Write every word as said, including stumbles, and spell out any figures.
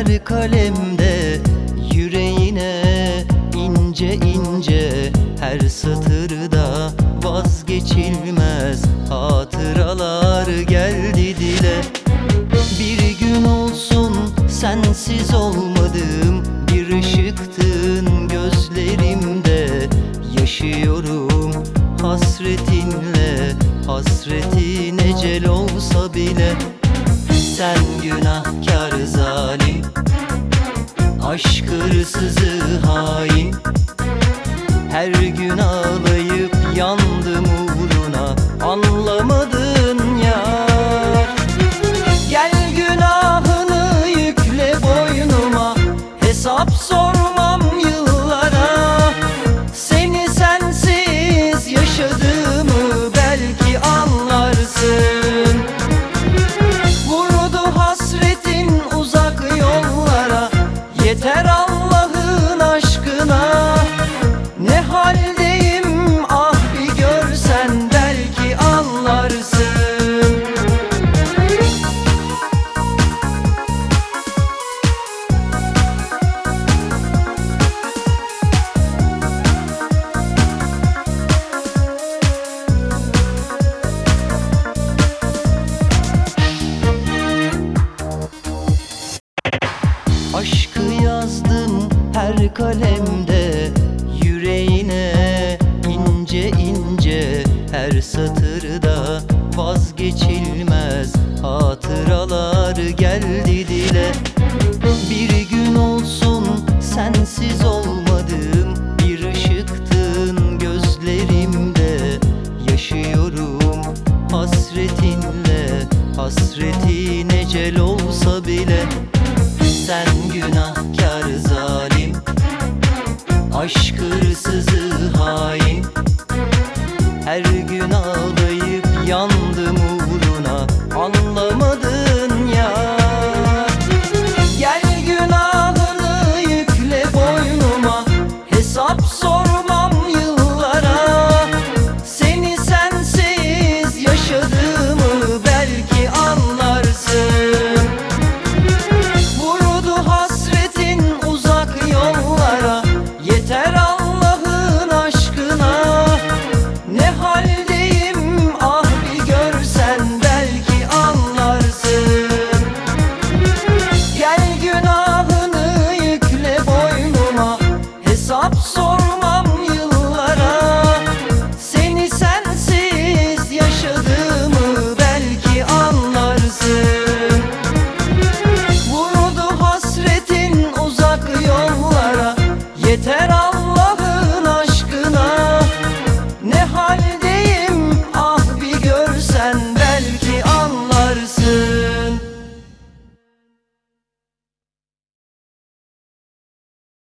her kalemde yüreğine ince ince, her satırda vazgeçilmez hatıralar geldi dile. Bir gün olsun sensiz olmadığım bir ışıktın gözlerimde, yaşıyorum hasretinle, hasretin ecel olsa bile. Sen günahkar zalim, aşk hırsızı hain, her gün ağlayıp yandım uğruna, anlamadın yar. Gel günahını yükle boynuma, hesap sormam yıllara. Seni sensiz yaşadığımı belki anlarsın. Vurdu hasretin uzak yollara, yeter Allah'ın aşkına. Ne haldeyim ah bir görsen belki anlarsın. Aşkı yazdım her kalemde yüreğine ince ince, her satırda vazgeçilmez hatıralar geldi dile. Bir gün olsun sensiz olmadığım bir ışıktın gözlerimde, yaşıyorum hasretinle, hasretin ecel olsa bile. Sen günah